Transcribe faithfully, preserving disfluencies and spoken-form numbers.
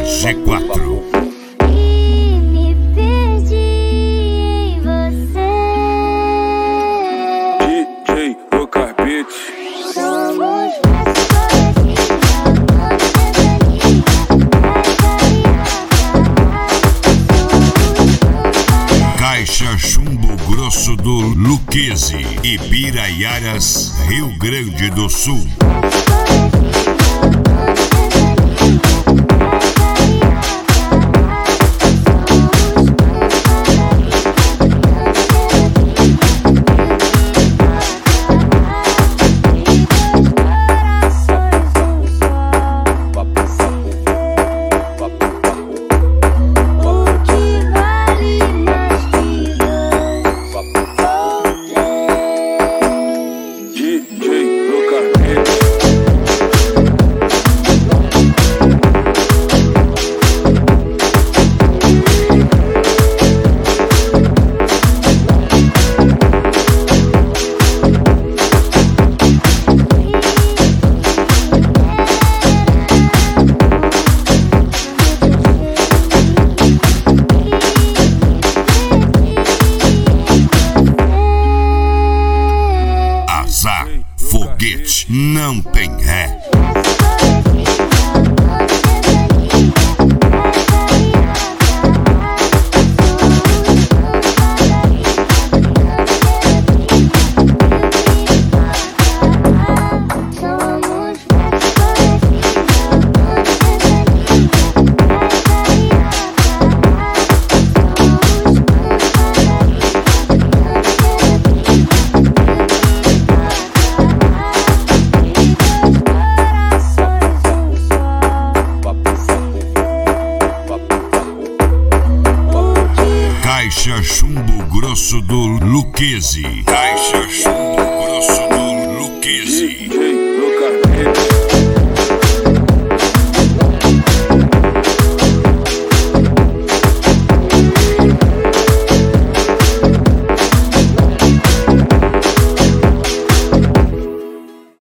G quatro. E me perdi em você. D J Rocar Beats. Somos mais parecidos, agora Caixa Chumbo Grosso do Luquezzi, Ibiraiaras, Rio Grande do Sul. Foguete não tem ré. Caixa Chumbo Grosso do Luquezzi. Caixa Chumbo Grosso